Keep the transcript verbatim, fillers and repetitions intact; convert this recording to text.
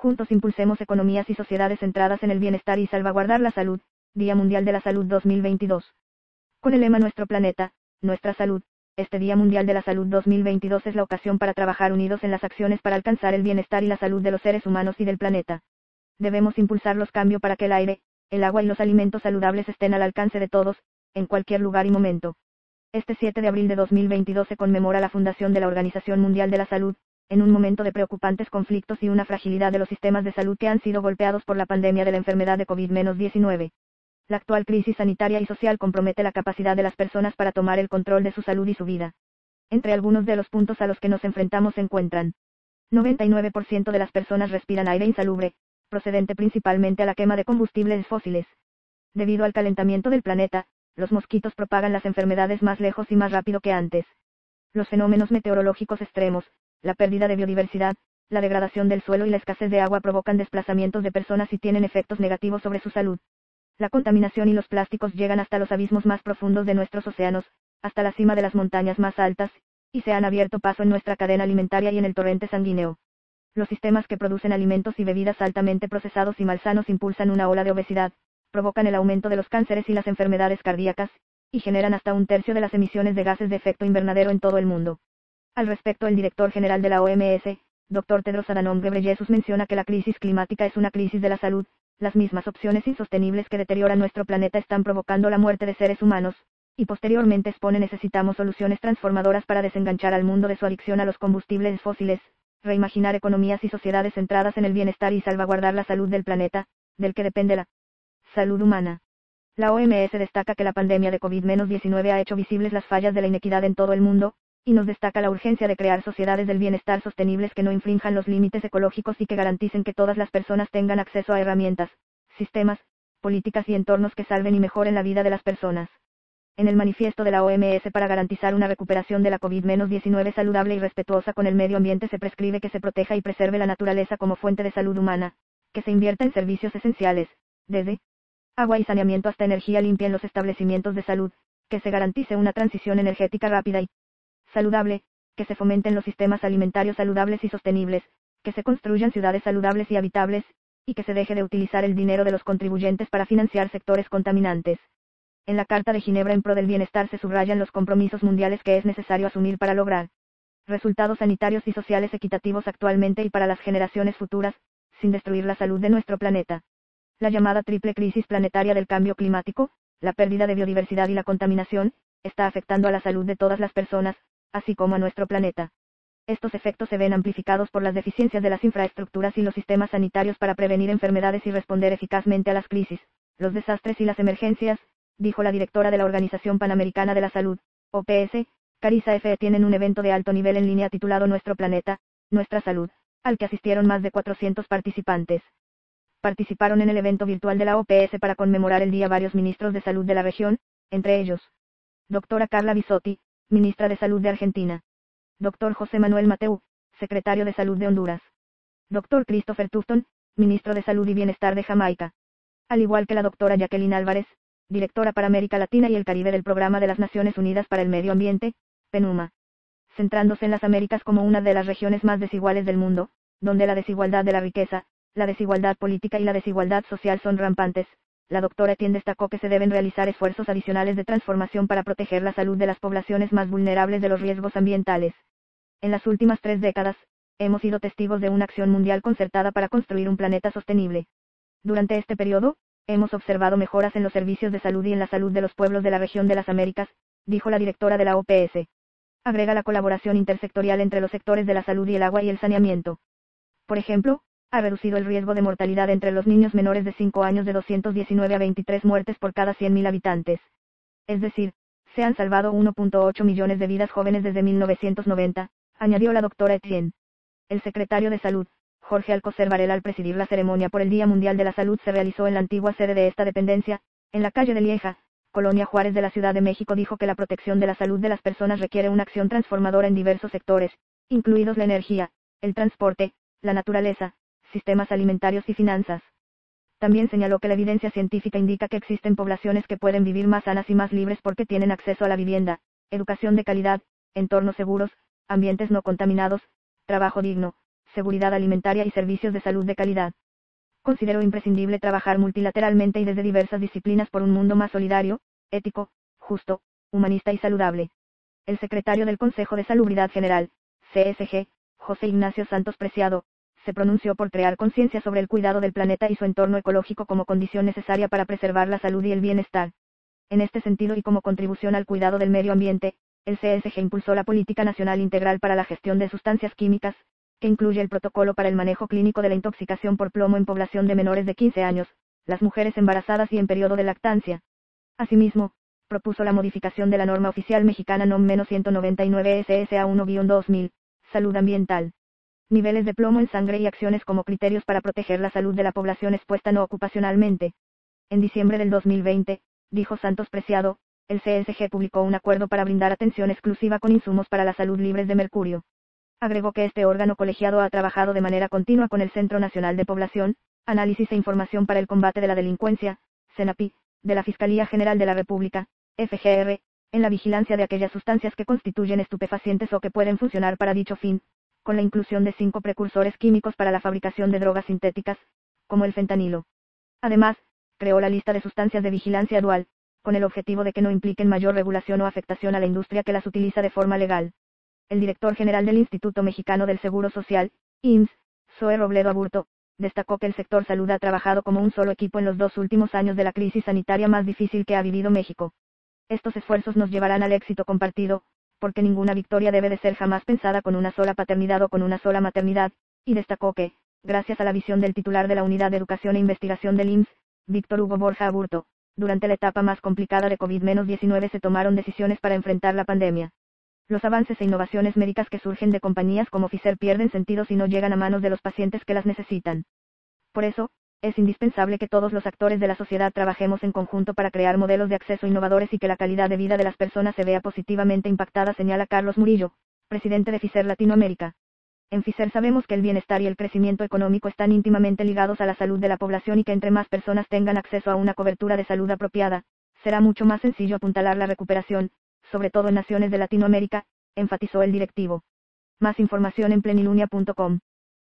Juntos impulsemos economías y sociedades centradas en el bienestar y salvaguardar la salud. Día Mundial de la Salud dos mil veintidós. Con el lema Nuestro planeta, nuestra salud, este Día Mundial de la Salud dos mil veintidós es la ocasión para trabajar unidos en las acciones para alcanzar el bienestar y la salud de los seres humanos y del planeta. Debemos impulsar los cambios para que el aire, el agua y los alimentos saludables estén al alcance de todos, en cualquier lugar y momento. Este siete de abril de dos mil veintidós se conmemora la fundación de la Organización Mundial de la Salud, en un momento de preocupantes conflictos y una fragilidad de los sistemas de salud que han sido golpeados por la pandemia de la enfermedad de COVID diecinueve. La actual crisis sanitaria y social compromete la capacidad de las personas para tomar el control de su salud y su vida. Entre algunos de los puntos a los que nos enfrentamos se encuentran: noventa y nueve por ciento de las personas respiran aire insalubre, procedente principalmente a la quema de combustibles fósiles. Debido al calentamiento del planeta, los mosquitos propagan las enfermedades más lejos y más rápido que antes. Los fenómenos meteorológicos extremos, la pérdida de biodiversidad, la degradación del suelo y la escasez de agua provocan desplazamientos de personas y tienen efectos negativos sobre su salud. La contaminación y los plásticos llegan hasta los abismos más profundos de nuestros océanos, hasta la cima de las montañas más altas, y se han abierto paso en nuestra cadena alimentaria y en el torrente sanguíneo. Los sistemas que producen alimentos y bebidas altamente procesados y malsanos impulsan una ola de obesidad, provocan el aumento de los cánceres y las enfermedades cardíacas, y generan hasta un tercio de las emisiones de gases de efecto invernadero en todo el mundo. Al respecto, el director general de la O M S, doctor Tedros Adhanom Ghebreyesus, menciona que la crisis climática es una crisis de la salud. Las mismas opciones insostenibles que deterioran nuestro planeta están provocando la muerte de seres humanos, y posteriormente expone necesitamos soluciones transformadoras para desenganchar al mundo de su adicción a los combustibles fósiles, reimaginar economías y sociedades centradas en el bienestar y salvaguardar la salud del planeta, del que depende la salud humana. La O M S destaca que la pandemia de COVID diecinueve ha hecho visibles las fallas de la inequidad en todo el mundo, y nos destaca la urgencia de crear sociedades del bienestar sostenibles que no infrinjan los límites ecológicos y que garanticen que todas las personas tengan acceso a herramientas, sistemas, políticas y entornos que salven y mejoren la vida de las personas. En el manifiesto de la O M S para garantizar una recuperación de la COVID diecinueve saludable y respetuosa con el medio ambiente se prescribe que se proteja y preserve la naturaleza como fuente de salud humana, que se invierta en servicios esenciales, desde agua y saneamiento hasta energía limpia en los establecimientos de salud, que se garantice una transición energética rápida y saludable, que se fomenten los sistemas alimentarios saludables y sostenibles, que se construyan ciudades saludables y habitables, y que se deje de utilizar el dinero de los contribuyentes para financiar sectores contaminantes. En la Carta de Ginebra en pro del bienestar se subrayan los compromisos mundiales que es necesario asumir para lograr resultados sanitarios y sociales equitativos actualmente y para las generaciones futuras, sin destruir la salud de nuestro planeta. La llamada triple crisis planetaria del cambio climático, la pérdida de biodiversidad y la contaminación, está afectando a la salud de todas las personas, así como a nuestro planeta. Estos efectos se ven amplificados por las deficiencias de las infraestructuras y los sistemas sanitarios para prevenir enfermedades y responder eficazmente a las crisis, los desastres y las emergencias, dijo la directora de la Organización Panamericana de la Salud, O P S, Carissa F. Tienen un evento de alto nivel en línea titulado Nuestro planeta, nuestra salud, al que asistieron más de cuatrocientos participantes. Participaron en el evento virtual de la O P S para conmemorar el día varios ministros de salud de la región, entre ellos doctora Carla Bisotti, ministra de Salud de Argentina. doctor José Manuel Mateu, secretario de Salud de Honduras. doctor Christopher Tufton, ministro de Salud y Bienestar de Jamaica. Al igual que la doctora Jacqueline Álvarez, directora para América Latina y el Caribe del Programa de las Naciones Unidas para el Medio Ambiente, PNUMA. Centrándose en las Américas como una de las regiones más desiguales del mundo, donde la desigualdad de la riqueza, la desigualdad política y la desigualdad social son rampantes, la doctora Etienne destacó que se deben realizar esfuerzos adicionales de transformación para proteger la salud de las poblaciones más vulnerables de los riesgos ambientales. En las últimas tres décadas, hemos sido testigos de una acción mundial concertada para construir un planeta sostenible. Durante este periodo, hemos observado mejoras en los servicios de salud y en la salud de los pueblos de la región de las Américas, dijo la directora de la O P S. Agrega la colaboración intersectorial entre los sectores de la salud y el agua y el saneamiento. Por ejemplo, ha reducido el riesgo de mortalidad entre los niños menores de cinco años de doscientos diecinueve a veintitrés muertes por cada cien mil habitantes. Es decir, se han salvado uno punto ocho millones de vidas jóvenes desde mil novecientos noventa, añadió la doctora Etienne. El secretario de Salud, Jorge Alcocer Varela, al presidir la ceremonia por el Día Mundial de la Salud, se realizó en la antigua sede de esta dependencia, en la calle de Lieja, Colonia Juárez de la Ciudad de México. Dijo que la protección de la salud de las personas requiere una acción transformadora en diversos sectores, incluidos la energía, el transporte, la naturaleza, sistemas alimentarios y finanzas. También señaló que la evidencia científica indica que existen poblaciones que pueden vivir más sanas y más libres porque tienen acceso a la vivienda, educación de calidad, entornos seguros, ambientes no contaminados, trabajo digno, seguridad alimentaria y servicios de salud de calidad. Considero imprescindible trabajar multilateralmente y desde diversas disciplinas por un mundo más solidario, ético, justo, humanista y saludable. El secretario del Consejo de Salubridad General, C S G, José Ignacio Santos Preciado, se pronunció por crear conciencia sobre el cuidado del planeta y su entorno ecológico como condición necesaria para preservar la salud y el bienestar. En este sentido y como contribución al cuidado del medio ambiente, el C S G impulsó la Política Nacional Integral para la Gestión de Sustancias Químicas, que incluye el protocolo para el manejo clínico de la intoxicación por plomo en población de menores de quince años, las mujeres embarazadas y en periodo de lactancia. Asimismo, propuso la modificación de la norma oficial mexicana N O M ciento noventa y nueve S S A uno guion dos mil, Salud Ambiental. Niveles de plomo en sangre y acciones como criterios para proteger la salud de la población expuesta no ocupacionalmente. En diciembre del dos mil veinte, dijo Santos Preciado, el C S G publicó un acuerdo para brindar atención exclusiva con insumos para la salud libres de mercurio. Agregó que este órgano colegiado ha trabajado de manera continua con el Centro Nacional de Población, Análisis e Información para el Combate de la Delincuencia, CENAPI, de la Fiscalía General de la República, F G R, en la vigilancia de aquellas sustancias que constituyen estupefacientes o que pueden funcionar para dicho fin, con la inclusión de cinco precursores químicos para la fabricación de drogas sintéticas, como el fentanilo. Además, creó la lista de sustancias de vigilancia dual, con el objetivo de que no impliquen mayor regulación o afectación a la industria que las utiliza de forma legal. El director general del Instituto Mexicano del Seguro Social, I M S S, Zoe Robledo Aburto, destacó que el sector salud ha trabajado como un solo equipo en los dos últimos años de la crisis sanitaria más difícil que ha vivido México. Estos esfuerzos nos llevarán al éxito compartido, porque ninguna victoria debe de ser jamás pensada con una sola paternidad o con una sola maternidad, y destacó que, gracias a la visión del titular de la Unidad de Educación e Investigación del I M S S, Víctor Hugo Borja Aburto, durante la etapa más complicada de COVID diecinueve se tomaron decisiones para enfrentar la pandemia. Los avances e innovaciones médicas que surgen de compañías como Pfizer pierden sentido si no llegan a manos de los pacientes que las necesitan. Por eso, es indispensable que todos los actores de la sociedad trabajemos en conjunto para crear modelos de acceso innovadores y que la calidad de vida de las personas se vea positivamente impactada, señala Carlos Murillo, presidente de Pfizer Latinoamérica. En Pfizer sabemos que el bienestar y el crecimiento económico están íntimamente ligados a la salud de la población y que entre más personas tengan acceso a una cobertura de salud apropiada, será mucho más sencillo apuntalar la recuperación, sobre todo en naciones de Latinoamérica, enfatizó el directivo. Más información en plenilunia punto com.